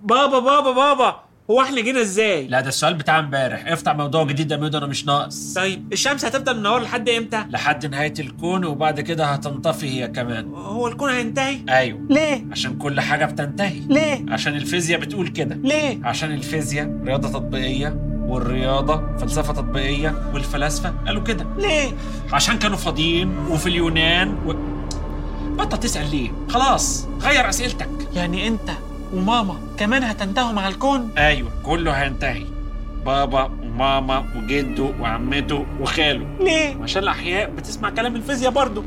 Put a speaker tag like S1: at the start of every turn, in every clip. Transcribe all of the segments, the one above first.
S1: بابا هو احنا جينا ازاي؟
S2: لا ده السؤال بتاع امبارح. افتح موضوع جديد يا ميدو، انا مش ناقص.
S1: طيب الشمس هتفضل منور لحد امتى؟
S2: لحد نهاية الكون، وبعد كده هتنطفي هي كمان.
S1: هو الكون هينتهي؟
S2: ايوه.
S1: ليه؟
S2: عشان كل حاجة بتنتهي.
S1: ليه؟
S2: عشان الفيزياء بتقول كده.
S1: ليه؟
S2: عشان الفيزياء رياضة تطبيقية، والرياضة فلسفة تطبيقية، والفلاسفة قالوا كده.
S1: ليه؟
S2: عشان كانوا فاضيين وفي اليونان بطل تسأل ليه؟ خلاص غير أسئلتك.
S1: يعني انت وماما كمان هتنتهوا مع الكون؟
S2: ايوه كله هينتهي، بابا وماما وجده وعمته وخاله.
S1: ليه؟
S2: عشان الأحياء بتسمع كلام الفيزياء برضو.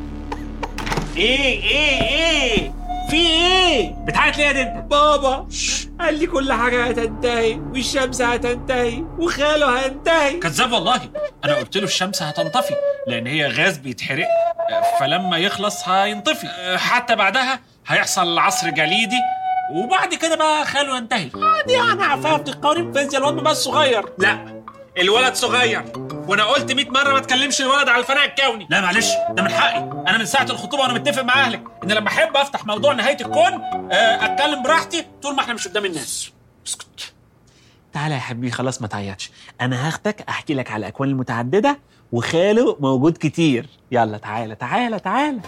S2: ايه في ايه؟ بتعيط ليه يا دنت؟
S1: بابا قال لي كل حاجة هتنتهي، والشمس هتنتهي، وخاله هينتهي.
S2: كذاب والله. انا قلت له الشمس هتنطفي لان هي غاز بيتحرق، فلما يخلص هينطفي، حتى بعدها هيحصل عصر جليدي، وبعد كده بقى خاله ينتهي.
S1: دي انا عفافة قوانين فيزياء، الواد بس صغير.
S2: لا الولد صغير، وانا قلت 100 مره ما تكلمش الولد على الفناء الكوني. لا معلش ده من حقي، انا من ساعه الخطوبه وانا متفق مع اهلك ان لما احب افتح موضوع نهايه الكون اتكلم براحتي طول ما احنا مش قدام الناس.
S1: اسكت. تعالى يا حبيبي خلاص ما تعيطش، انا هاخدك احكي لك على الاكوان المتعدده وخاله موجود كتير. يلا تعالى.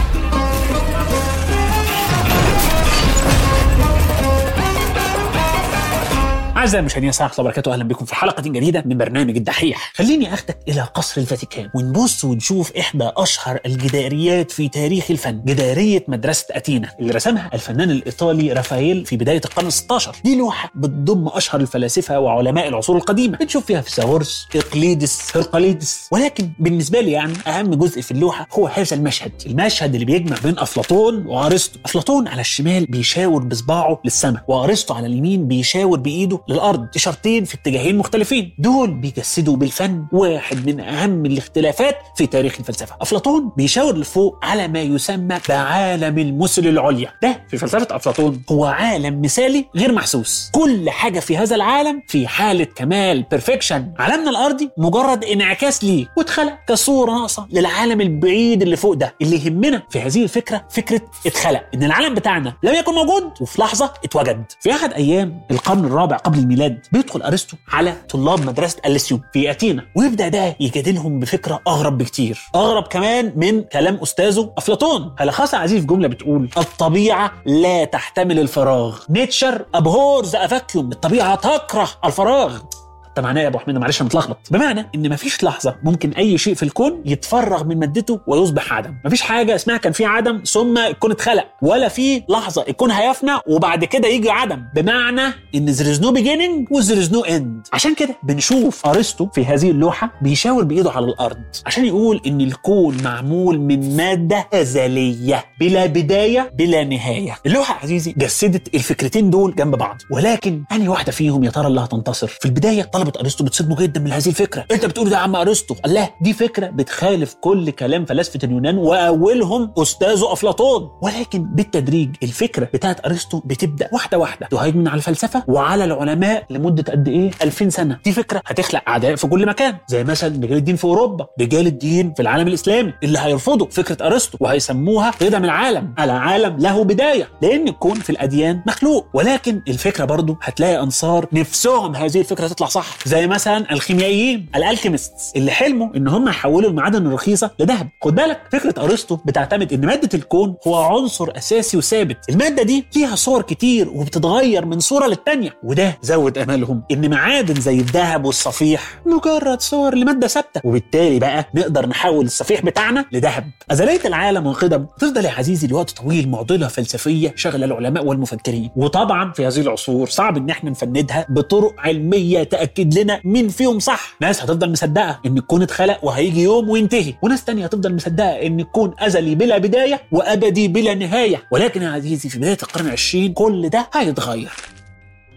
S1: أعزائي المشاهدين السلام عليكم وبركاته، أهلا بكم في حلقة جديدة من برنامج الدحيح. خليني أخدك إلى قصر الفاتيكان ونبص ونشوف إحدى أشهر الجداريات في تاريخ الفن، جدارية مدرسة أثينا اللي رسمها الفنان الإيطالي رافائيل في بداية القرن ال16. دي لوحة بتضم أشهر الفلاسفة وعلماء العصور القديمة، بتشوف فيها فيثاغورس، إقليدس، هرقليدس، ولكن بالنسبة لي يعني أهم جزء في اللوحة هو هذا المشهد اللي بيجمع بين أفلاطون وأرسطو. أفلاطون على الشمال بيشاور بصباعه للسماء، وأرسطو على اليمين بيشاور بإيده للأرض، إشارتين في اتجاهين مختلفين. دول بيجسدوا بالفن واحد من أهم الاختلافات في تاريخ الفلسفة. أفلاطون بيشاور لفوق على ما يسمى بعالم المثل العليا. ده في فلسفة أفلاطون هو عالم مثالي غير محسوس، كل حاجة في هذا العالم في حالة كمال بيرفكشن. عالمنا الأرضي مجرد انعكاس ليه، واتخلق كصورة ناقصة للعالم البعيد اللي فوق ده. اللي يهمنا في هذه الفكرة فكرة اتخلق، إن العالم بتاعنا لم يكن موجود وفي لحظة اتوجد. في أحد أيام القرن الرابع قبل الميلاد بيدخل أرسطو على طلاب مدرسة أليسيوم في أثينا، ويبدأ ده يجادلهم بفكرة أغرب بكتير، أغرب كمان من كلام أستاذه أفلاطون. هلخصها عزيز في جملة بتقول: الطبيعة لا تحتمل الفراغ. نيتشر أبهورز أفاكيوم. الطبيعة تكره الفراغ. طب معناه يا ابو حميد معلش انا متلخبط. بمعنى ان مفيش لحظه ممكن اي شيء في الكون يتفرغ من مادته ويصبح عدم. مفيش حاجه اسمها كان في عدم ثم الكون اتخلق، ولا في لحظه الكون هيفنى وبعد كده يجي عدم. بمعنى ان there is no beginning و there is no end. عشان كده بنشوف ارسطو في هذه اللوحه بيشاور بايده على الارض عشان يقول ان الكون معمول من ماده ازليه بلا بدايه بلا نهايه. اللوحه عزيزي جسدت الفكرتين دول جنب بعض، ولكن انهي واحده فيهم يا ترى اللي هتنتصر؟ في البدايه ارسطو بتصدموا جدا من هذه الفكره. انت بتقول ده يا عم ارسطو؟ الله، دي فكره بتخالف كل كلام فلاسفه اليونان واولهم استاذه افلاطون. ولكن بالتدريج الفكره بتاعت ارسطو بتبدا واحده واحده تهيمن على الفلسفه وعلى العلماء لمده قد ايه؟ 2000 سنه. دي فكره هتخلق اعداء في كل مكان، زي مثلا رجال الدين في اوروبا، رجال الدين في العالم الاسلامي اللي هيرفضوا فكره ارسطو وهيسموها قدم العالم. العالم له بدايه لان الكون في الاديان مخلوق. ولكن الفكره برضو هتلاقي انصار نفسهم هذه الفكره تطلع صح، زي مثلا الخيميائيين الالكيميستس اللي حلموا ان هم يحولوا المعادن الرخيصه لذهب. خد بالك فكره ارسطو بتعتمد ان ماده الكون هو عنصر اساسي وثابت. الماده دي ليها صور كتير وبتتغير من صوره للتانيه، وده زود املهم ان معادن زي الذهب والصفيح مجرد صور لماده ثابته، وبالتالي بقى نقدر نحول الصفيح بتاعنا لذهب. ازليه العالم والقدم تفضل يا عزيزي لوقت طويل معضله فلسفيه شغله العلماء والمفكرين، وطبعا في هذه العصور صعب ان احنا نفندها بطرق علميه تاكد لنا مين فيهم صح. ناس هتفضل مصدقه ان الكون اتخلق وهيجي يوم وينتهي، وناس تانية هتفضل مصدقه ان الكون ازلي بلا بدايه وابدي بلا نهايه. ولكن يا عزيزي في بدايه القرن العشرين كل ده هيتغير.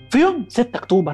S1: في يوم 6 أكتوبر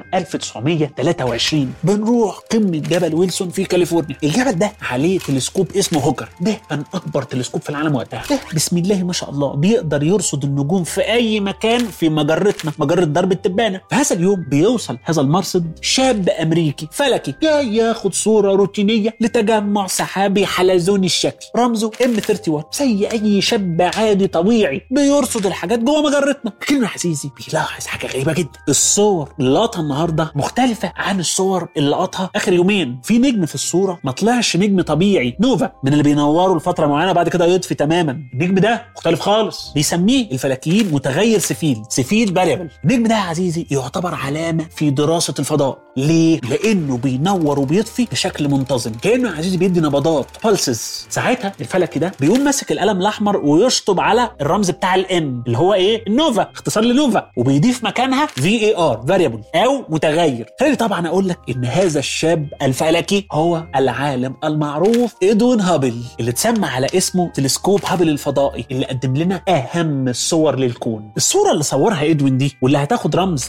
S1: 1923 بنروح قمة جبل ويلسون في كاليفورنيا. الجبل ده عليه تلسكوب اسمه هوكر، ده كان أكبر تلسكوب في العالم وقتها. ده بسم الله ما شاء الله بيقدر يرصد النجوم في أي مكان في مجرتنا، مجرة درب التبانة. في هذا اليوم بيوصل هذا المرصد شاب أمريكي فلكي جاي ياخد صورة روتينية لتجمع سحابي حلزوني الشكل رمزه M31، زي أي شاب عادي طبيعي بيرصد الحاجات جوه مجرتنا. لكنه يا عزيزي بيلاحظ حاجة غريبة جدا، الصور اللي لقطها النهارده مختلفة عن الصور اللي لقطها آخر يومين. في نجم في الصورة ما طلعش نجم طبيعي نوفا من اللي بينوروا لفترة معينة بعد كده يطفي تماما. النجم ده مختلف خالص، بيسميه الفلكيين متغير سفيل فاريبل. النجم ده يا عزيزي يعتبر علامة في دراسة الفضاء. ليه؟ لأنه بينور وبيطفي بشكل منتظم، كأنه يا عزيزي بيدي نبضات بالسز. ساعتها الفلكي ده بيقوم ماسك القلم الأحمر ويشطب على الرمز بتاع الN اللي هو ايه؟ النوفا، اختصار لنوفا، وبيضيف مكانها VAR فاريبل او متغير. خليني طبعا اقول لك ان هذا الشاب الفلكي هو العالم المعروف إدوين هابل، اللي اتسمى على اسمه تلسكوب هابل الفضائي، اللي قدم لنا اهم الصور للكون. الصورة اللي صورها إدوين دي واللي هتاخد رمز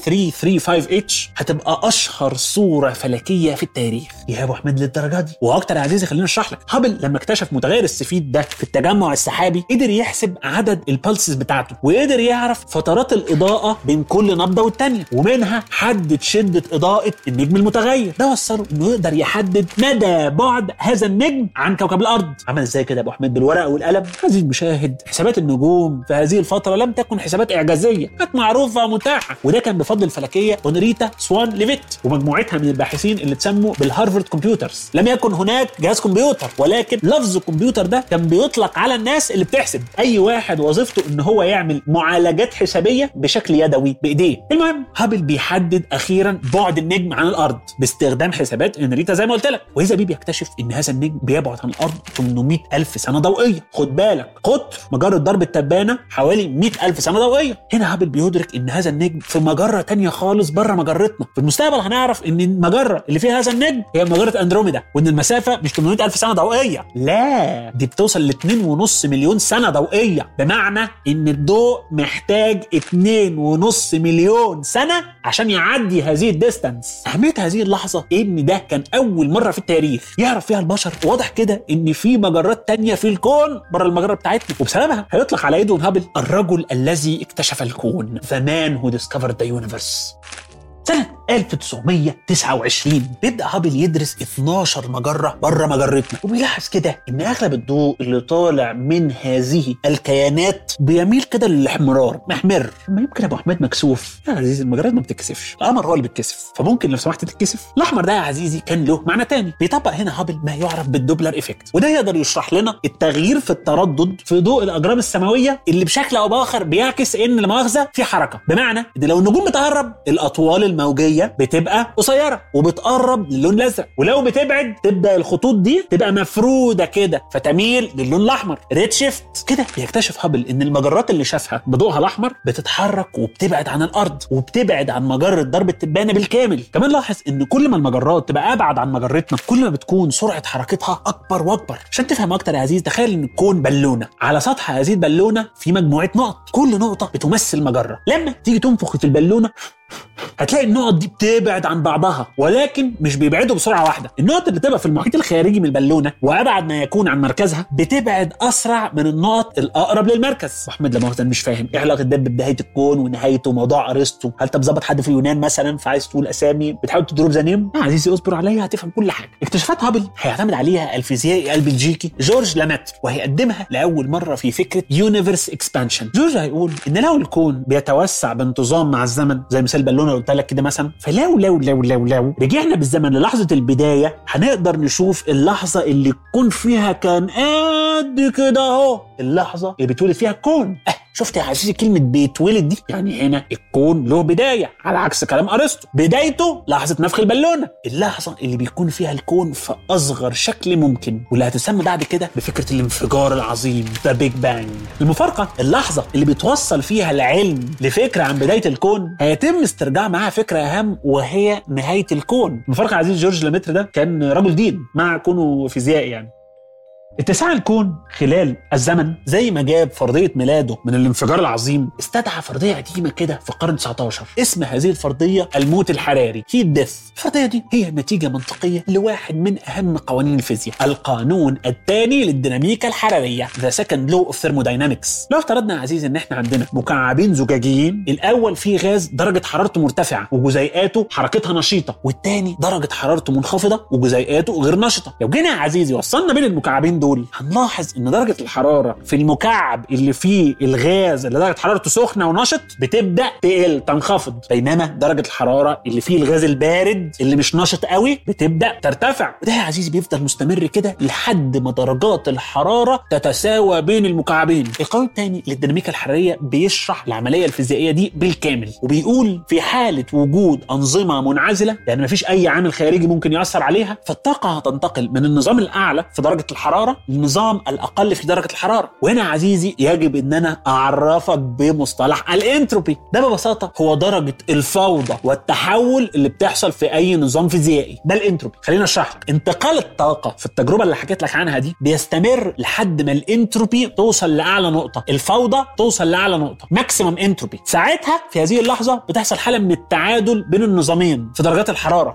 S1: H335H هتبقى اشهر صورة فلكية في التاريخ. يا ابو احمد للدرجة دي؟ واكتر يا عزيزي خلينا اشرح لك. هابل لما اكتشف متغير السفيد ده في التجمع السحابي قدر يحسب عدد البلسز بتاعته، وقدر يعرف فترات الإضاءة بين كل نبضة والتانية، ومنها حدد شدة إضاءة النجم المتغير. ده وصله انه يقدر يحدد مدى بعد هذا النجم عن كوكب الأرض. عمل ازاي كده يا ابو احمد؟ بالورقة والقلم. عزيزي المشاهد، حسابات النجوم في هذه الفترة لم تكن حسابات إعجازية، كانت معروفة ومتاحة، وده كان بفضل الفلكية هنريتا سوان ليفيت ومجموعتها من الباحثين اللي تسموا بالهارفارد كمبيوترز. لم يكن هناك جهاز كمبيوتر، ولكن لفظ كمبيوتر ده كان بيطلق على الناس اللي بتحسب، اي واحد وظيفته ان هو يعمل معالجات حسابيه بشكل يدوي بايديه. المهم هابل بيحدد اخيرا بعد النجم عن الارض باستخدام حسابات هنريتا زي ما قلت لك، واذا بيه بيكتشف ان هذا النجم بيبعد عن الارض 800,000 سنه ضوئيه. خد بالك، قطر مجره درب التبانه حوالي 100,000 سنه ضوئيه. هنا هابل بيدرك ان هذا النجم في مجره تانية خالص بره مجرتنا. في المستقبل هنعرف ان المجره اللي فيها هذا النجم هي مجره اندروميدا، وان المسافه مش 800,000 سنه ضوئيه، لا دي بتوصل ل 2.5 مليون سنه ضوئيه، بمعنى ان الضوء محتاج 2.5 مليون سنه عشان يعدي هذه الديستانس. اهميه هذه اللحظه ان ده كان اول مره في التاريخ يعرف فيها البشر واضح كده ان في مجرات تانية في الكون بره المجره بتاعتنا، وبسببها هيطلق على إدوين هابل الرجل الذي اكتشف الكون، The man who discovered the universe. سنة 1929 بيبدأ هابل يدرس 12 مجرة بره مجرتنا، وبيلاحظ كده ان اغلب الضوء اللي طالع من هذه الكيانات بيميل كده للاحمرار، محمر. ما يمكن ابو احمد مكسوف؟ يا عزيزي المجرات ما بتتكسفش، القمر هو اللي بيتكسف، فممكن لو سمحت تتكسف. الاحمر ده يا عزيزي كان له معنى تاني. بيطبق هنا هابل ما يعرف بالدوبلر ايفكت، وده يقدر يشرح لنا التغيير في التردد في ضوء الاجرام السماويه اللي بشكل او باخر بيعكس ان لا مؤاخذه في حركه. بمعنى ان لو النجوم بتقرب الاطوال الموجيه بتبقى قصيره وبتقرب للون الازرق، ولو بتبعد تبدا الخطوط دي تبقى مفروده كده فتميل للون الاحمر. ريد شيفت. كده بيكتشف هابل ان المجرات اللي شافها بضوءها الاحمر بتتحرك وبتبعد عن الارض وبتبعد عن مجره درب التبانه بالكامل. كمان لاحظ ان كل ما المجرات تبقى ابعد عن مجرتنا كل ما بتكون سرعه حركتها اكبر واكبر. عشان تفهم اكتر يا عزيز، تخيل ان الكون بالونه، على سطح هذه البالونه في مجموعه نقط، كل نقطه بتمثل مجره. لما تيجي تنفخ في البالونه هتلاقي النقط دي بتبعد عن بعضها، ولكن مش بيبعدوا بسرعه واحده. النقط اللي تبقى في المحيط الخارجي من البالونه وابعد ما يكون عن مركزها بتبعد اسرع من النقط الاقرب للمركز. احمد لما مش فاهم ايه علاقه ده ببدايه الكون ونهايته وموضوع ارسطو؟ هل انت بظبط حد في اليونان مثلا فعايز تقول اسامي بتحاول تضرب زنيم؟ يا عزيزي اصبر عليا هتفهم كل حاجه. اكتشافات هابل هيعتمد عليها الفيزيائي البلجيكي جورج لاماتر، وهيقدمها لاول مره في فكره يونيفرس اكسبانشن. جورج هيقول ان لو الكون بيتوسع بانتظام مع الزمن زي مثال البالونه قلت لك كده مثلا، فلو لو لو لو لو رجعنا بالزمن للحظه البدايه هنقدر نشوف اللحظه اللي الكون فيها كان قد كده اهو، اللحظه اللي بيتولد فيها الكون. شفت يا عزيزي كلمه بيتولد دي؟ يعني هنا الكون له بدايه، على عكس كلام ارسطو بدايته لحظه نفخ البالونه، اللحظه اللي بيكون فيها الكون في اصغر شكل ممكن، واللي هتسمى بعد كده بفكره الانفجار العظيم ذا بيج بانج. المفارقه اللحظه اللي بيتوصل فيها العلم لفكره عن بدايه الكون هيتم استرجاع معاها فكره اهم وهي نهايه الكون. المفارقه عزيزي جورج لاماتر ده كان رجل دين مع كونه فيزيائي يعني. اتساع الكون خلال الزمن زي ما جاب فرضية ميلاده من الانفجار العظيم، استدعى فرضية قديمة كده في القرن 19 اسم هذه الفرضية الموت الحراري، هيت ديث. الفرضية دي هي نتيجة منطقية لواحد من أهم قوانين الفيزياء، القانون الثاني للديناميكا الحرارية، The Second Law of Thermodynamics. لو افترضنا يا عزيزي ان احنا عندنا مكعبين زجاجيين، الاول فيه غاز درجة حرارته مرتفعة وجزيئاته حركتها نشيطة، والتاني درجة حرارته منخفضة وجزيئاته غير نشطة. لو جينا يا عزيزي وصلنا بين المكعبين دول، هنلاحظ ان درجة الحرارة في المكعب اللي فيه الغاز اللي درجة حرارته سخنة ونشط بتبدأ تقل تنخفض، بينما درجة الحرارة اللي فيه الغاز البارد اللي مش نشط قوي بتبدأ ترتفع. وده يا عزيزي بيفضل مستمر كده لحد ما درجات الحرارة تتساوى بين المكعبين. القانون الثاني للديناميكا الحرارية بيشرح العملية الفيزيائية دي بالكامل، وبيقول في حالة وجود أنظمة منعزلة، يعني مفيش أي عامل خارجي ممكن يأثر عليها، فالطاقة هتنتقل من النظام الأعلى في درجة الحرارة للنظام الأقل في درجة الحرارة. وهنا يا عزيزي يجب أن أنا أعرفك بمصطلح الانتروبي. ده ببساطة هو درجة الفوضى والتحول اللي بتحصل في أي نظام فيزيائي، ده الانتروبي. خلينا نشرح لك. انتقال الطاقة في التجربة اللي حكيت لك عنها دي بيستمر لحد ما الانتروبي توصل لأعلى نقطة، الفوضى توصل لأعلى نقطة، ماكسيمم انتروبي. ساعتها في هذه اللحظة بتحصل حالة من التعادل بين النظامين في درجات الحرارة،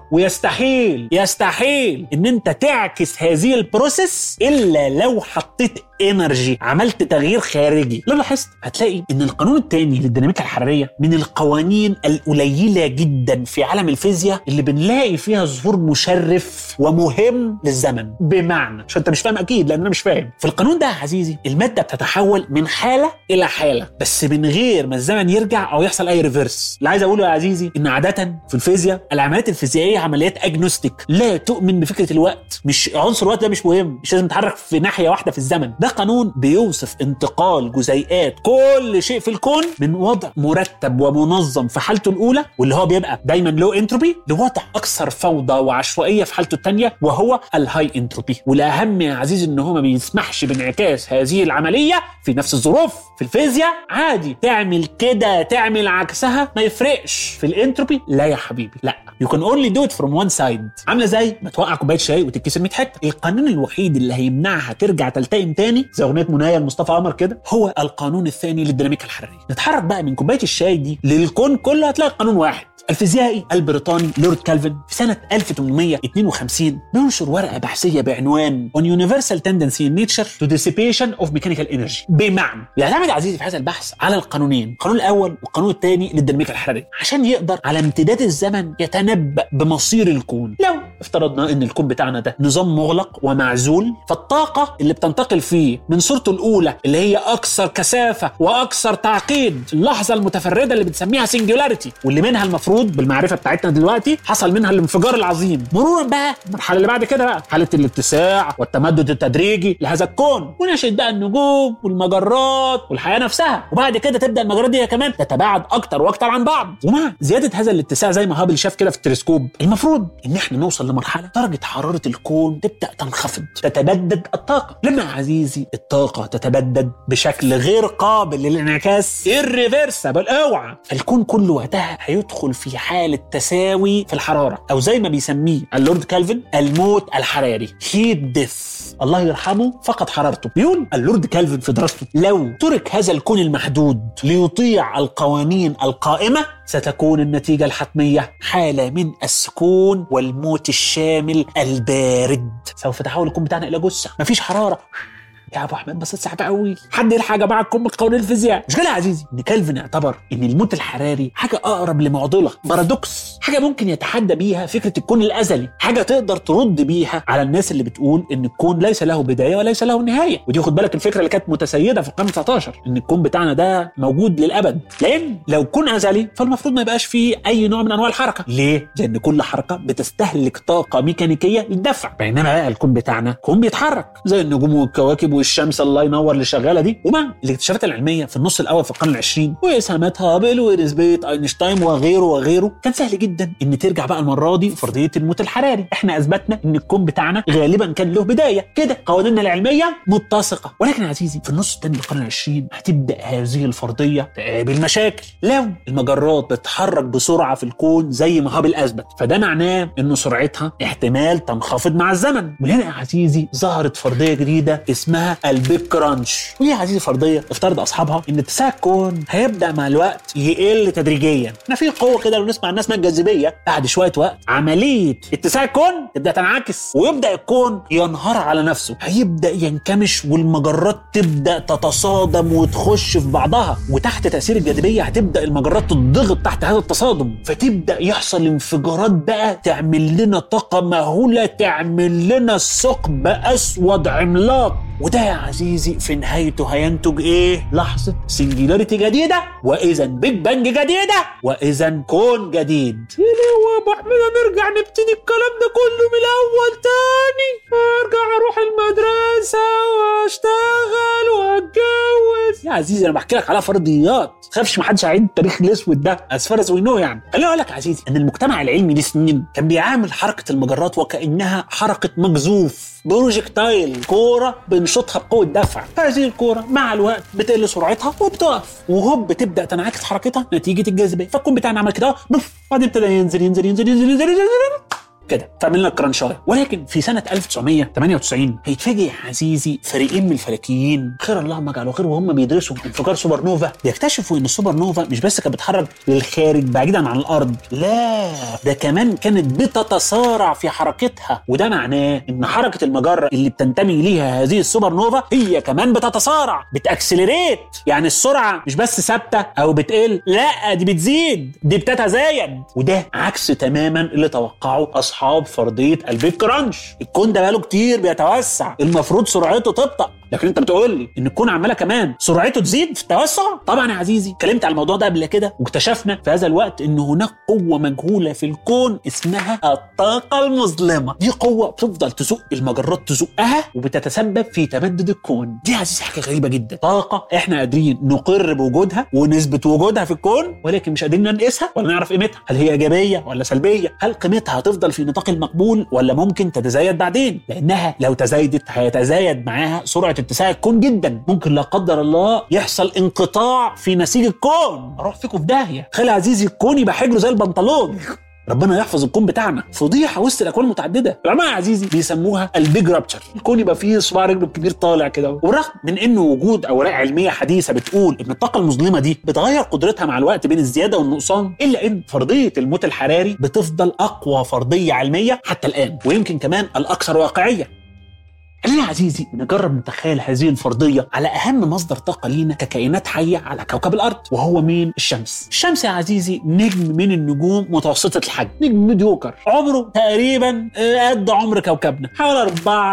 S1: ويستحيل ان انت تعكس هذه البروسيس الا لو حطيت انرجي، عملت تغيير خارجي. لو لاحظت هتلاقي ان القانون الثاني للديناميكا الحراريه من القوانين القليله جدا في عالم الفيزياء اللي بنلاقي فيها ظهور مشرف ومهم للزمن. بمعنى، عشان انت مش فاهم اكيد لان انا مش فاهم، في القانون ده يا عزيزي الماده بتتحول من حاله الى حاله بس من غير ما الزمن يرجع او يحصل اي ريفرس. اللي عايز اقوله يا عزيزي ان عاده في الفيزياء العمليات الفيزيائيه عمليات اجنوستيك، لا تؤمن بفكره الوقت. مش عنصر الوقت ده مش مهم، مش لازم تتحرك في ناحيه واحده في الزمن. ده قانون بيوصف انتقال جزيئات كل شيء في الكون من وضع مرتب ومنظم في حالته الاولى واللي هو بيبقى دايما لو انتروبي، لوضع اكثر فوضى وعشوائيه في حالته الثانيه وهو الهاي انتروبي. والاهم يا عزيزي ان هو ما بيسمحش بانعكاس هذه العمليه في نفس الظروف. في الفيزياء عادي تعمل كده تعمل عكسها ما يفرقش. في الانتروبي لا يا حبيبي، لا، you can only do it from one side. عامله زي ما توقع كوبايه شاي وتتكسر 100 حته. القانون الوحيد اللي هيمنعها ترجع تلتئم تاني زي اغنيه منايا لمصطفى قمر كده هو القانون الثاني للديناميكا الحراريه. نتحرك بقى من كوبايه الشاي دي للكون كله، هتلاقي قانون واحد. الفيزيائي البريطاني لورد كالفن في سنة 1852 بينشر ورقة بحثية بعنوان On Universal Tendency in Nature to Dissipation of Mechanical Energy. بمعنى يعتمد عزيزي في هذا البحث على القانونين، القانون الأول والقانون الثاني للديناميكا الحرارية، عشان يقدر على امتداد الزمن يتنبأ بمصير الكون. لو افترضنا ان الكون بتاعنا ده نظام مغلق ومعزول، فالطاقة اللي بتنتقل فيه من صورته الأولى اللي هي أكثر كثافة وأكثر تعقيد، اللحظة المتفردة اللي بنسميها سنجولاريتي، واللي منها المفروض بالمعرفة بتاعتنا دلوقتي حصل منها الانفجار العظيم، مرورا بقى المرحلة اللي بعد كده بقى حالة الاتساع والتمدد التدريجي لهذا الكون، ونشأت بقى النجوم والمجرات والحياة نفسها، وبعد كده تبدأ المجرات دي كمان تتباعد أكتر وأكتر عن بعض. ومع زيادة هذا الاتساع زي ما هابل شاف كده في التلسكوب، المفروض إن احنا نوصل لمرحلة درجة حرارة الكون تبدأ تنخفض، تتبدد الطاقة. لما عزيزي الطاقة تتبدد بشكل غير قابل للانعكاس irreversible، اوعى، الكون كله وقتها هيدخل في حالة تساوي في الحرارة، أو زي ما بيسميه اللورد كالفن الموت الحراري، هيت ديث. الله يرحمه فقد حرارته. بيقول اللورد كالفن في دراسته لو ترك هذا الكون المحدود ليطيع القوانين القائمة ستكون النتيجة الحتمية حالة من السكون والموت الشامل البارد. سوف تحول الكون بتاعنا إلى جثة، مفيش حرارة. يا ابو احمد بس صعب قوي، حد يلحق يا جماعه من قوانين الفيزياء. مش كده يا عزيزي ان كالفن اعتبر ان الموت الحراري حاجه اقرب لمعضله، بارادوكس، حاجه ممكن يتحدى بيها فكره الكون الازلي، حاجه تقدر ترد بيها على الناس اللي بتقول ان الكون ليس له بدايه وليس له نهايه. ودي خد بالك الفكره اللي كانت متسيده في القرن 19 ان الكون بتاعنا ده موجود للابد، لان لو كون ازلي فالمفروض ما يبقاش فيه اي نوع من انواع الحركه. ليه؟ لان كل حركه بتستهلك طاقه ميكانيكيه للدفع، بينما بقى الكون بتاعنا كون بيتحرك زي النجوم والكواكب والشمس الله ينور اللي شغاله دي. ومع الاكتشافات العلميه في النص الاول في القرن العشرين واسهامات هابل ونسبيه اينشتاين وغيره كان سهل جدا جدا ان ترجع بقى المره دي فرضيه الموت الحراري. احنا اثبتنا ان الكون بتاعنا غالبا كان له بدايه كده، قوانيننا العلميه متسقه. ولكن يا عزيزي في النص الثاني للقرن العشرين هتبدا هذه الفرضيه تقابل مشاكل. لو المجرات بتتحرك بسرعه في الكون زي ما هابل اثبت، فده معناه ان سرعتها احتمال تنخفض مع الزمن. وهنا يا عزيزي ظهرت فرضيه جديده اسمها البيج كرانش. ودي يا عزيزي فرضيه افترض اصحابها ان اتساع الكون هيبدا مع الوقت يقل تدريجيا. احنا في قوه كده لو نسمع الناس اسمها الجاذبيه، بعد شويه وقت عمليه اتساع الكون تبدا تنعكس ويبدا الكون ينهار على نفسه، هيبدا ينكمش والمجرات تبدا تتصادم وتخش في بعضها، وتحت تاثير الجاذبيه هتبدا المجرات تضغط تحت هذا التصادم، فتبدا يحصل انفجارات بقى تعمل لنا طاقه مهوله، تعمل لنا ثقب اسود عملاق. وده يا عزيزي في نهايته هينتج ايه؟ لحظه سنجولاريتي جديده، واذا بيج بانج جديده، واذا كون جديد. يا ابو احمد نرجع نبتدي الكلام ده كله من الاول تاني، ارجع اروح المدرسه واشتغل واتجوز. يا عزيزي انا بحكي لك على فرضيات، ما تخافش محدش هيعيد التاريخ الاسود ده as far as we know. يعني خليني اقول لك يا عزيزي ان المجتمع العلمي لسنين كان بيعامل حركه المجرات وكانها حركه مجزوف، بروجكتايل، كوره بنشطها بقوه دفع. هذه الكوره مع الوقت بتقل سرعتها وبتقف، وهوب بتبدا تنعكس حركتها نتيجه الجاذبيه. فالكون بتاعنا عمل كده بعدين ابتدى ينزل ينزل ينزل ينزل ينزل, ينزل كده، فعملنا الكرانشايه. ولكن في سنه 1998 هيتفاجئ يا عزيزي فريقين من الفلكيين، خير اللهم اجعله خير، وهم بيدرسوا انفجار سوبر نوفا، بيكتشفوا ان السوبر نوفا مش بس كانت بتتحرك للخارج بعيدا عن الارض، لا ده كمان كانت بتتسارع في حركتها. وده معناه ان حركه المجره اللي بتنتمي ليها هذه السوبر نوفا هي كمان بتتسارع، بتاكسلريت. يعني السرعه مش بس ثابته او بتقل، لا دي بتزيد، دي بتتزايد. وده عكس تماما اللي توقعه اصحاب فرضيه البيج كرانش. الكون ده بقاله كتير بيتوسع، المفروض سرعته تبطأ، لكن انت بتقول لي ان الكون عماله كمان سرعته تزيد في التوسع. طبعا يا عزيزي اتكلمت على الموضوع ده قبل كده، واكتشفنا في هذا الوقت ان هناك قوه مجهوله في الكون اسمها الطاقه المظلمه. دي قوه بتفضل تزق المجرات، تزقها وبتتسبب في تمدد الكون. دي يا عزيزي حاجه غريبه جدا، طاقه احنا قادرين نقر بوجودها ونثبت وجودها في الكون، ولكن مش قادرين نقيسها ولا نعرف قيمتها، هل هي ايجابيه ولا سلبيه، هل قيمتها هتفضل في نطاق المقبول ولا ممكن تتزايد بعدين، لانها لو تزايدت هيتزايد معاها سرعه اتساع الكون جدا. ممكن لا قدر الله يحصل انقطاع في نسيج الكون، اروح فيكم في داهيه. خلي عزيزي الكون يبقى حجره زي البنطلون. ربنا يحفظ الكون بتاعنا، فضيحه وسط الاكوان المتعدده. العلماء يا عزيزي بيسموها البيج رابتشر. الكون يبقى فيه صباع رجله الكبير طالع كده، ورغم من انه وجود اوراق علميه حديثه بتقول ان الطاقه المظلمه دي بتغير قدرتها مع الوقت بين الزياده والنقصان، الا ان فرضيه الموت الحراري بتفضل اقوى فرضيه علميه حتى الان، ويمكن كمان الاكثر واقعيه. خلينا يا عزيزي نجرب نتخيل هذه الفرضية على أهم مصدر طاقة لينا ككائنات حية على كوكب الأرض، وهو مين؟ الشمس. الشمس يا عزيزي نجم من النجوم متوسطة الحجم، نجم ميديوكر، عمره تقريبا قد عمر كوكبنا، حوالي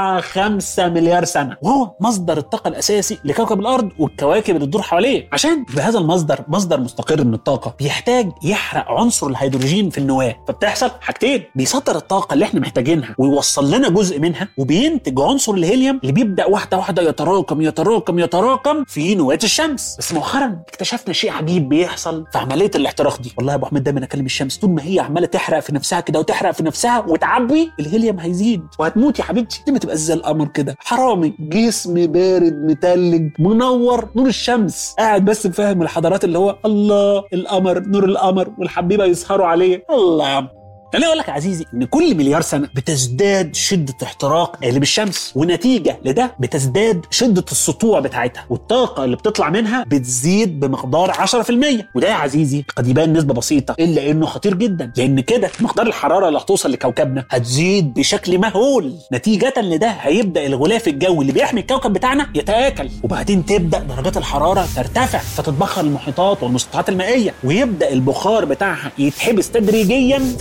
S1: 4-5 مليار سنة، وهو مصدر الطاقة الأساسي لكوكب الأرض والكواكب اللي تدور حواليه. عشان بهذا المصدر مصدر مستقر من الطاقة بيحتاج يحرق عنصر الهيدروجين في النواة، فبتحصل حاجتين: بيصدر الطاقة اللي احنا محتاجينها ويوصل لنا جزء منها، وبينتج عنصر الهيليوم اللي بيبدأ واحدة واحدة يتراكم يتراكم يتراكم في نواة الشمس. بس مؤخرا اكتشفنا شيء عجيب بيحصل في عملية الاحتراق دي. والله يا ابو احمد دايما اكلم الشمس، طول ما هي عمالة تحرق في نفسها كده وتحرق في نفسها وتعبي، الهيليوم هيزيد وهتموت يا حبيبتي. ليه ما تبقى زي القمر كده حرامي، جسم بارد متلج منور نور الشمس، قاعد بس فاهم الحضارات اللي هو الله القمر، نور القمر والحبيبة يسهروا عليه. الله. خليني اقول لك يا عزيزي ان كل مليار سنه بتزداد شده احتراق قالب الشمس، ونتيجه لده بتزداد شده السطوع بتاعتها، والطاقه اللي بتطلع منها بتزيد بمقدار 10%. وده يا عزيزي قد يبان نسبه بسيطه، الا انه خطير جدا، لان كده مقدار الحراره اللي هتوصل لكوكبنا هتزيد بشكل مهول. نتيجه لده هيبدا الغلاف الجوي اللي بيحمي الكوكب بتاعنا يتاكل، وبعدين تبدا درجات الحراره ترتفع، فتتبخر المحيطات والمسطحات المائيه، ويبدا البخار بتاعها يتحبس تدريجيا في طبقات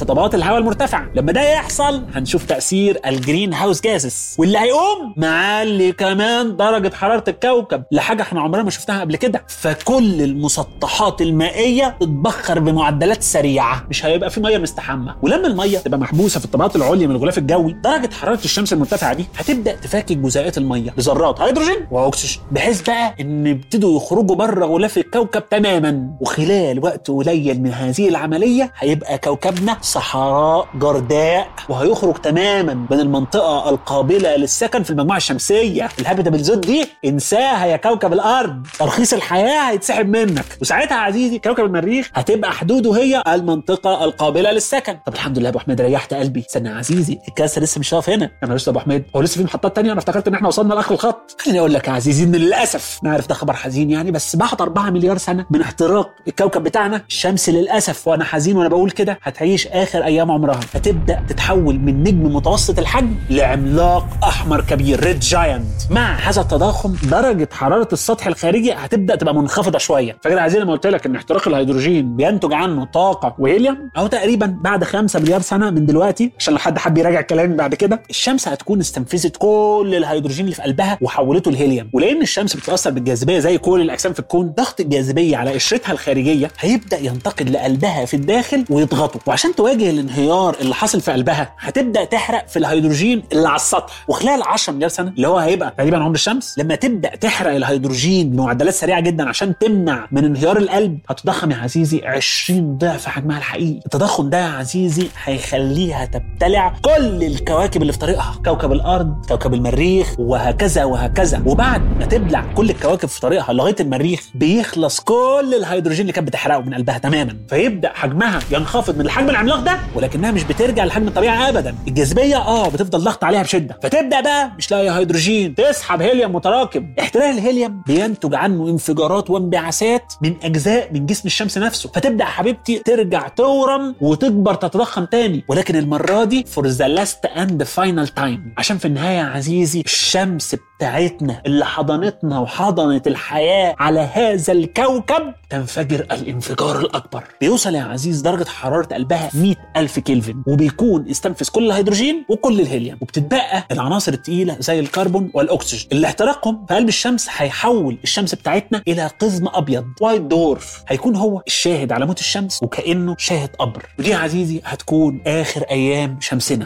S1: الهواء المرتفع. لما ده يحصل هنشوف تأثير الجرين هاوس جازز، واللي هيقوم معلي كمان درجة حرارة الكوكب لحاجة احنا عمرنا ما شفناها قبل كده. فكل المسطحات المائية تتبخر بمعدلات سريعة، مش هيبقى في مية مستحمة. ولما المية تبقى محبوسة في الطبقات العليا من الغلاف الجوي، درجة حرارة الشمس المرتفعة دي هتبدأ تفكك جزيئات المية لذرات هيدروجين واكسجين، بحيث بقى ان يبتدوا يخرجوا بره غلاف الكوكب تماما. وخلال وقت قليل من هذه العملية هيبقى كوكبنا صحراء جرداء، وهيخرج تماما من المنطقة القابلة للسكن في المجموعة الشمسية. الهابيتابل زون دي انساها يا كوكب الارض، ترخيص الحياة هيتسحب منك. وساعتها عزيزي كوكب المريخ هتبقى حدوده هي المنطقة القابلة للسكن. طب الحمد لله يا ابو حميد، ريحت قلبي. استنى يا عزيزي، الكاس لسه مش واقف هنا. انا لسه ابو حميد، هو لسه في محطات تانية؟ انا افتكرت ان احنا وصلنا لاخر الخط. خليني اقول لك يا عزيزي ان للاسف، انا عارف ده خبر حزين يعني، بس بعد 4 مليار سنة من احتراق الكوكب بتاعنا، الشمس للاسف، وانا حزين وانا بقول كده، هتعيش اخر ايام عمرها. هتبدا تتحول من نجم متوسط الحجم لعملاق احمر كبير، ريد جاينت. مع هذا التضخم درجه حراره السطح الخارجي هتبدا تبقى منخفضه شويه. فاكر يا عزيزي لما قلت لك ان احتراق الهيدروجين بينتج عنه طاقه وهيليوم؟ او تقريبا بعد 5 مليار سنه من دلوقتي، عشان لو حد حب يراجع كلامي بعد كده، الشمس هتكون استنفذت كل الهيدروجين اللي في قلبها وحولته لهيليوم. ولان الشمس بتتاثر بالجاذبيه زي كل الاجسام في الكون، ضغط الجاذبيه على قشرتها الخارجيه هيبدا ينتقل لقلبها في الداخل ويضغطه. وعشان تواجه الانهيار اللي حاصل في قلبها هتبدا تحرق في الهيدروجين اللي على السطح. وخلال 10 مليار سنه اللي هو هيبقى تقريبا عمر الشمس، لما تبدا تحرق الهيدروجين بمعدلات سريعه جدا عشان تمنع من انهيار القلب، هتضخم يا عزيزي 20 ضعف حجمها الحقيقي. التضخم ده يا عزيزي هيخليها تبتلع كل الكواكب اللي في طريقها، كوكب الارض، كوكب المريخ، وهكذا وهكذا. وبعد ما تبلع كل الكواكب في طريقها لغايه المريخ، بيخلص كل الهيدروجين اللي كانت بتحرقه من قلبها تماما. فيبدا حجمها ينخفض من الحجم العملاق ده، ولكنها مش بترجع لحجم الطبيعي ابدا. الجاذبيه بتفضل ضغط عليها بشده، فتبدا بقى مش لاقي هيدروجين، تسحب هيليوم متراكم. احتراق الهيليوم بينتج عنه انفجارات وانبعاثات من اجزاء من جسم الشمس نفسه، فتبدا حبيبتي ترجع تورم وتكبر تتضخم تاني، ولكن المره دي for the last and final time، عشان في النهايه يا عزيزي الشمس بتاعتنا اللي حضنتنا وحضنت الحياه على هذا الكوكب تنفجر الانفجار الاكبر. بيوصل يا عزيز درجه حراره قلبها 100,000 كلفن، وبيكون استنفذ كل الهيدروجين وكل الهيليوم، وبتتبقى العناصر الثقيله زي الكربون والاكسجين اللي احتراقهم في قلب الشمس هيحول الشمس بتاعتنا الى قزم ابيض، وايت دورف، هيكون هو الشاهد على موت الشمس وكانه شاهد قبر. ودي يا عزيزي هتكون اخر ايام شمسنا.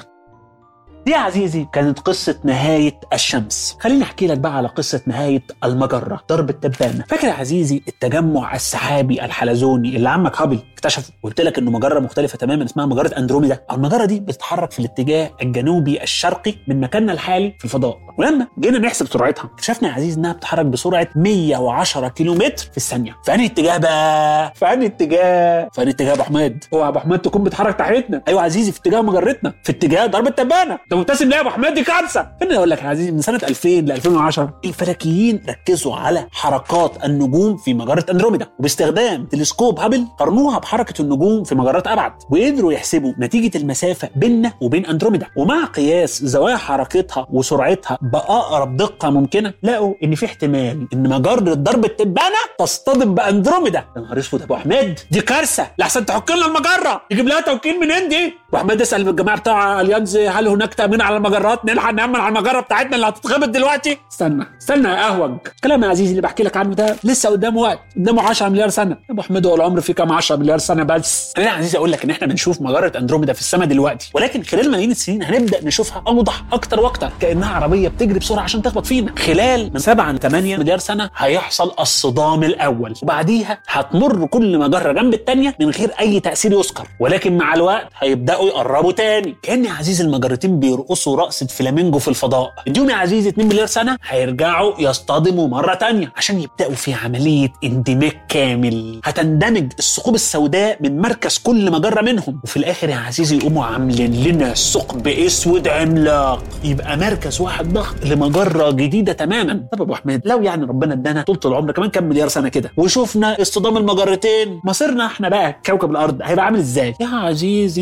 S1: دي يا عزيزي كانت قصة نهاية الشمس. خليني احكي لك بقى على قصة نهاية المجرة، درب التبانة. فاكر يا عزيزي التجمع السحابي الحلزوني اللي عمك هابل اكتشفه؟ قلت لك انه مجرة مختلفة تماما اسمها مجرة اندروميدا. المجرة دي بتتحرك في الاتجاه الجنوبي الشرقي من مكاننا الحالي في الفضاء، ولما جينا نحسب سرعتها اكتشفنا يا عزيزي انها بتتحرك بسرعة 110 كيلومتر في الثانية. في انهي اتجاه بقى؟ في انهي اتجاه يا ابو حميد؟ هو يا ابو حميد تكون بتتحرك تحتنا؟ ايوه يا عزيزي، في اتجاه مجرتنا، في اتجاه درب التبانة. مبتسم ليه يا ابو حميد؟ دي كارثه. خليني اقول لك يا عزيزي، من سنه 2000 ل 2010 الفلكيين ركزوا على حركات النجوم في مجره اندروميدا، وباستخدام تلسكوب هابل قارنوها بحركه النجوم في مجرات ابعد، وقدروا يحسبوا نتيجه المسافه بيننا وبين اندروميدا. ومع قياس زوايا حركتها وسرعتها باقرب دقه ممكنه، لقوا ان في احتمال ان مجره درب التبانه تصطدم باندروميدا. يا نهار اسود يا ابو حميد، دي كارثه، لحسن تحك لنا المجره، يجيب لها توكيل منين دي؟ ابو حميد اسال الجماعه بتاع اليانز هل هناك تامين على المجرات، نلحق نأمن على المجره بتاعتنا اللي هتتخبط دلوقتي. استنى يا اهوج، الكلام يا عزيزي اللي بحكي لك عنه ده لسه قدامه وقت، قدامه 10 مليار سنه. يا ابو حميد هو العمر فيه كام 10 مليار سنه بس؟ انا يا عزيزي اقول لك ان احنا بنشوف مجره اندروميدا في السماء دلوقتي، ولكن خلال ملايين السنين هنبدا نشوفها اوضح اكتر واكتر، كانها عربيه بتجري بسرعه عشان تخبط فينا. خلال من 7 ل 8 مليار سنه هيحصل الصدام الاول، وبعديها هتمر كل مجره جنب الثانيه من غير اي تاثير يذكر، ولكن مع الوقت هيبداوا يقربوا تاني، كان يا عزيزي المجرتين بيرقصوا رقصه فلامينجو في الفضاء. اديهم يا عزيزي 2 مليار سنه هيرجعوا يصطدموا مره تانية عشان يبداوا في عمليه اندماج كامل. هتندمج الثقوب السوداء من مركز كل مجره منهم، وفي الاخر يا عزيزي يقوموا عاملين لنا ثقب اسود عملاق، يبقى مركز واحد ضخم لمجره جديده تماما. طب ابو حميد، لو يعني ربنا ادانا طول العمر كمان كام مليار سنه كده وشوفنا اصطدام المجرتين، مصيرنا احنا بقى كوكب الارض هيبقى عامل ازاي؟ يا عزيزي انت فين ولا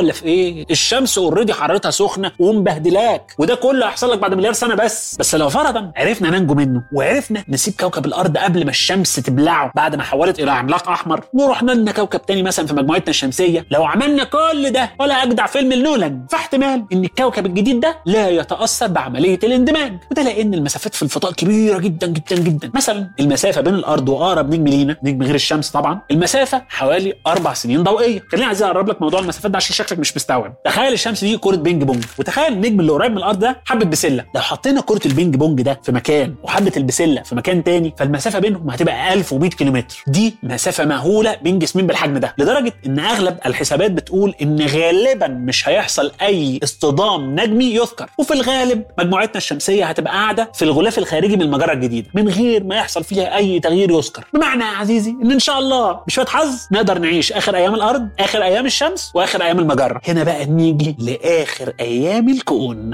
S1: ولا في ايه؟ الشمس اوريدي حرارتها سخنه ومبهدلاك، وده كله هيحصل لك بعد مليار سنه بس لو فرضا عرفنا ننجو منه وعرفنا نسيب كوكب الارض قبل ما الشمس تبلعه بعد ما حولت الى عملاق احمر، ورحنا لنا كوكب تاني مثلا في مجموعتنا الشمسيه، لو عملنا كل ده ولا اجدع فيلم لنولان، فاحتمال ان الكوكب الجديد ده لا يتاثر بعمليه الاندماج، وده لان المسافات في الفضاء كبيره جدا جدا جدا. مثلا المسافه بين الارض واقرب نجم لينا، نجم غير الشمس طبعا، المسافه حوالي 4 سنين ضوئيه. خليني عايز اقرب لك موضوع المسافات ده عشان شكلك مش مستوعب. تخيل الشمس دي كره بينج بونج، وتخيل النجم اللي قريب من الارض ده حبه بسله. لو حطينا كره البينج بونج ده في مكان وحبه البسله في مكان تاني، فالمسافه بينهم هتبقى 1100 كيلومتر. دي مسافه مهوله بين جسمين بالحجم ده، لدرجه ان اغلب الحسابات بتقول ان غالبا مش هيحصل اي اصطدام نجمي يذكر، وفي الغالب مجموعتنا الشمسيه هتبقى قاعده في الغلاف الخارجي من المجره الجديده من غير ما يحصل فيها اي تغيير يذكر. بمعنى يا عزيزي ان شاء الله بشويه حظ نقدر نعيش اخر ايام الارض، اخر ايام الشمس، واخر ايام المجره. هنا بقى نيجي لاخر ايام الكون.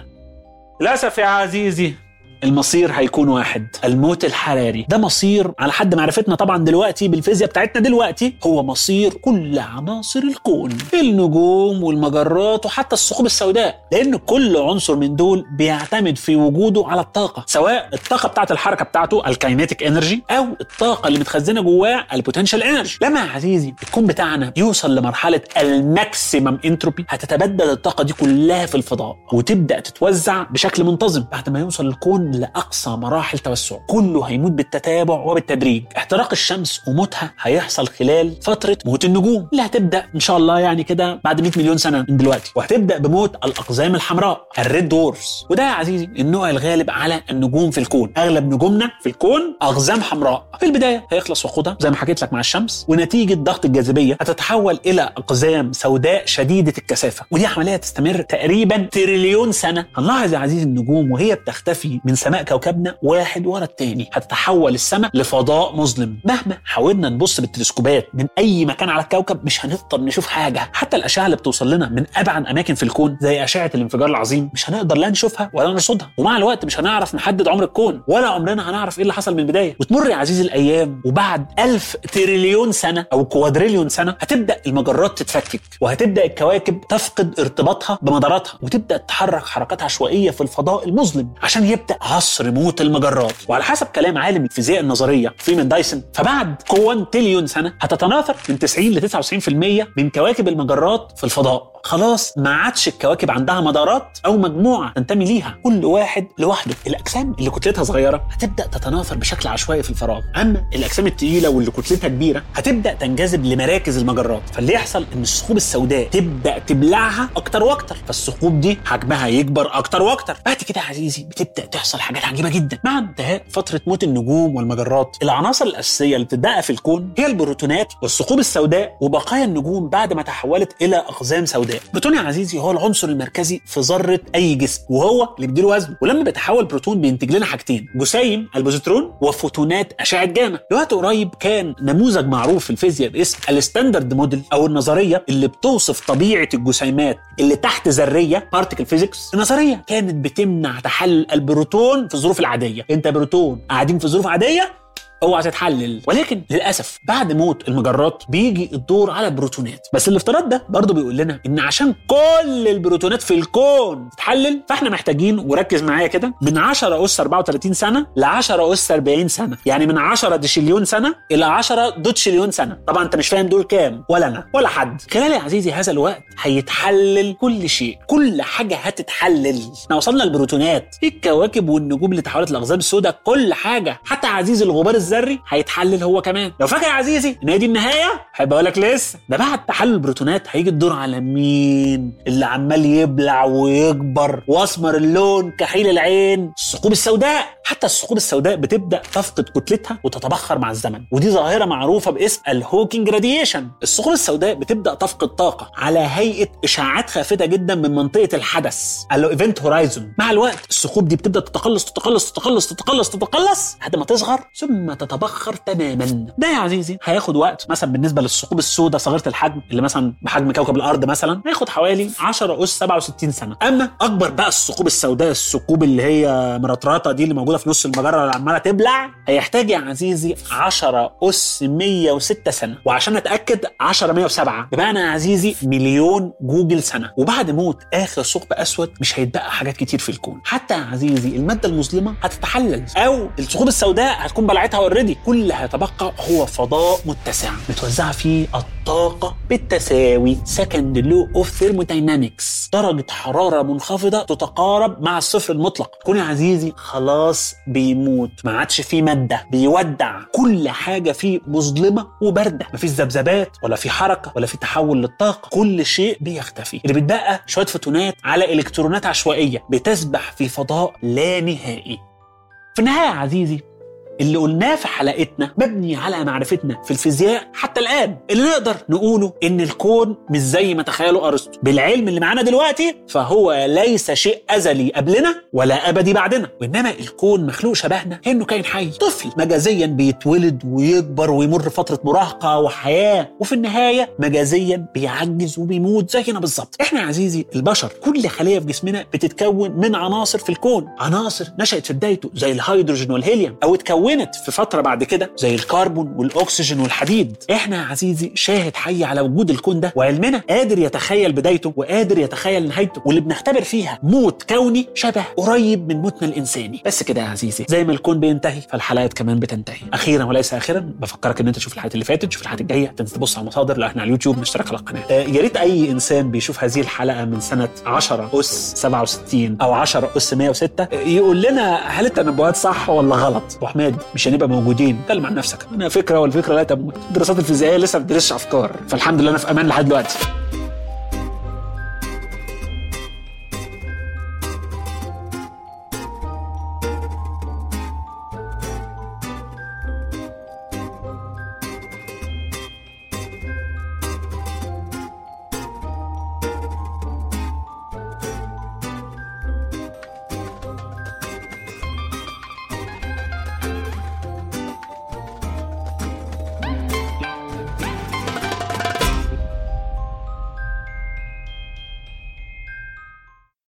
S1: للاسف يا عزيزي المصير هيكون واحد، الموت الحراري. ده مصير على حد معرفتنا طبعا دلوقتي بالفيزياء بتاعتنا دلوقتي هو مصير كل عناصر الكون، النجوم والمجرات وحتى الثقوب السوداء، لان كل عنصر من دول بيعتمد في وجوده على الطاقه، سواء الطاقه بتاعت الحركه بتاعته الكاينيتيك انرجي او الطاقه اللي متخزنه جواه البوتنشال انرجي. لما يا عزيزي الكون بتاعنا يوصل لمرحله الماكسيمم انتروبي، هتتبدل الطاقه دي كلها في الفضاء وتبدا تتوزع بشكل منتظم. بعد ما يوصل الكون لأقصى مراحل توسع كله هيموت بالتتابع وبالتدريج. احتراق الشمس وموتها هيحصل خلال فترة موت النجوم اللي هتبدأ إن شاء الله يعني كده بعد 100 مليون سنة من دلوقتي، وهتبدأ بموت الأقزام الحمراء الريد دورز، وده يا عزيزي النوع الغالب على النجوم في الكون. أغلب نجومنا في الكون أقزام حمراء. في البداية هيخلص وقودها زي ما حكيت لك مع الشمس، ونتيجة ضغط الجاذبية هتتحول إلى أقزام سوداء شديدة الكثافة، ودي عملية تستمر تقريبا تريليون سنة. هنلاحظ يا عزيزي النجوم وهي بتختفي من سماء كوكبنا واحد ورا التاني، هتتحول السماء لفضاء مظلم. مهما حاولنا نبص بالتلسكوبات من اي مكان على الكوكب مش هنقدر نشوف حاجه. حتى الاشعه اللي بتوصل لنا من ابعد اماكن في الكون زي اشعه الانفجار العظيم مش هنقدر لا نشوفها ولا نرصدها، ومع الوقت مش هنعرف نحدد عمر الكون ولا عمرنا هنعرف ايه اللي حصل من البدايه. وتمر يا عزيزي الايام، وبعد 1000 تريليون سنه او كوادريليون سنه هتبدا المجرات تتفكك، وهتبدا الكواكب تفقد ارتباطها بمداراتها، وتبدا تتحرك حركات عشوائيه في الفضاء المظلم عشان يبدا عصر موت المجرات. وعلى حسب كلام عالم الفيزياء النظريه فريمان دايسون، فبعد كوانتيليون سنه هتتناثر من 90 ل 99% من كواكب المجرات في الفضاء. خلاص ما عادش الكواكب عندها مدارات او مجموعه تنتمي ليها، كل واحد لوحده. الاجسام اللي كتلتها صغيره هتبدا تتناثر بشكل عشوائي في الفراغ، اما الاجسام الثقيله واللي كتلتها كبيره هتبدا تنجذب لمراكز المجرات. فاللي يحصل ان الثقوب السوداء تبدا تبلعها اكتر واكتر، فالثقوب دي حجمها يكبر اكتر واكتر. بعد كده يا عزيزي بتبدا تحصل حاجات عجيبه جدا. مع انتهاء فتره موت النجوم والمجرات، العناصر الاساسيه اللي بتتبقى في الكون هي البروتونات والثقوب السوداء وبقايا النجوم بعد ما تحولت الى اقزام سوداء. البروتون يا عزيزي هو العنصر المركزي في ذره اي جسم، وهو اللي بيديله وزنه. ولما بيتحول بروتون بينتج لنا حاجتين، جسيم البوزيترون وفوتونات اشعه جاما. لوقت قريب كان نموذج معروف في الفيزياء باسم الستاندرد موديل او النظريه اللي بتوصف طبيعه الجسيمات اللي تحت ذريه بارتيكل فيزيكس. النظريه كانت بتمنع تحلل البروتون في الظروف العاديه. انت بروتون قاعدين في ظروف عاديه اوعى تتحلل، ولكن للاسف بعد موت المجرات بيجي الدور على البروتونات. بس الافتراض ده برضه بيقول لنا ان عشان كل البروتونات في الكون تتحلل فاحنا محتاجين، وركز معايا كده، من 10 أس 34 سنه ل 10 أس 40 سنه، يعني من 10 دشليون سنه الى 10 دوتشليون سنه. طبعا انت مش فاهم دول كام، ولا انا ولا حد. خلال يا عزيزي هذا الوقت هيتحلل كل شيء، كل حاجه هتتحلل. احنا وصلنا للبروتونات، الكواكب والنجوم اللي تحولت لاقزام سوداء، كل حاجه، حتى عزيزي الغبار الذري هيتحلل هو كمان. لو فاكر يا عزيزي ان هي دي النهايه، احب اقول لك لسه. ده بعد تحلل البروتونات هيجي الدور على مين اللي عمال يبلع ويكبر واسمر اللون كحيل العين؟ الثقوب السوداء. حتى الثقوب السوداء بتبدا تفقد كتلتها وتتبخر مع الزمن، ودي ظاهره معروفه باسم الهوكينج راديشن. الثقوب السوداء بتبدا تفقد طاقه على هيئه اشعاعات خافته جدا من منطقه الحدث الايفنت هورايزون. مع الوقت الثقوب دي بتبدا تتقلص تتقلص تتقلص تتقلص تتقلص لحد ما تصغر ثم تتبخر تماما. ده يا عزيزي هياخد وقت، مثلا بالنسبه للثقوب السوداء صغيره الحجم اللي مثلا بحجم كوكب الارض مثلا هياخد حوالي 10 أس 67 سنه. اما اكبر بقى الثقوب السوداء، الثقوب اللي هي مرطرطه دي اللي موجوده في نص المجره اللي عماله تبلع، هيحتاج يا عزيزي 10 أس 106 سنه. وعشان اتاكد 10 107 بمعنى يا عزيزي مليون جوجل سنه. وبعد موت اخر ثقب اسود مش هيتبقى حاجات كتير في الكون. حتى يا عزيزي الماده المظلمه هتتحلل، او الثقوب السوداء هتكون بلعتها اوريدي. كل اللي هيتبقى هو فضاء متسع متوزعه فيه الطاقه بالتساوي. سكند لو اوف ثيرموداينامكس، درجه حراره منخفضه تتقارب مع الصفر المطلق. كون يا عزيزي خلاص بيموت، ما عادش فيه ماده، بيودع. كل حاجه فيه مظلمه وبارده، مفيش ذبذبات ولا في حركه ولا في تحول للطاقه، كل شيء بيختفي. اللي بيتبقى شويه فوتونات على الكترونات عشوائيه بتسبح في فضاء لا نهائي. في النهايه يا عزيزي اللي قلناه في حلقتنا مبني على معرفتنا في الفيزياء حتى الآن. اللي نقدر نقوله إن الكون مش زي ما تخيلوا أرسطو. بالعلم اللي معانا دلوقتي فهو ليس شيء أزلي قبلنا ولا أبدي بعدنا، وإنما الكون مخلوق شبهنا، إنه كائن حي، طفل مجازيا بيتولد ويكبر ويمر فترة مراهقة وحياة، وفي النهاية مجازيا بيعجز وبيموت زينا بالظبط. إحنا يا عزيزي البشر كل خلية في جسمنا بتتكون من عناصر في الكون، عناصر نشأت في بدايته زي الهيدروجين والهيليوم، أو اتكونت في فترة بعد كده زي الكربون والأكسجين والحديد. إحنا يا عزيزي شاهد حي على وجود الكون ده، وعلمنا قادر يتخيل بدايته وقادر يتخيل نهايته، واللي بنختبر فيها موت كوني شبه قريب من موتنا الإنساني. بس كده يا عزيزي زي ما الكون بينتهي فالحلقات كمان بتنتهي. أخيرا وليس آخرا بفكرك إن أنت تشوف الحلقات اللي فاتت، تشوف الحلقات الجاية، تبص على المصادر. لو إحنا على اليوتيوب نشترك على القناة. يا ريت أي إنسان بيشوف هذه الحلقة من سنة 10 أس 67 أو 10 أس 106 يقول لنا هل التنبؤات صح ولا غلط. أبو حماد مش هنبقى موجودين، اتكلم عن نفسك. انا فكره والفكره لا تموت. الدراسات الفيزيائيه لسه ما بتدرسش افكار، فالحمد لله انا في امان لحد دلوقتي.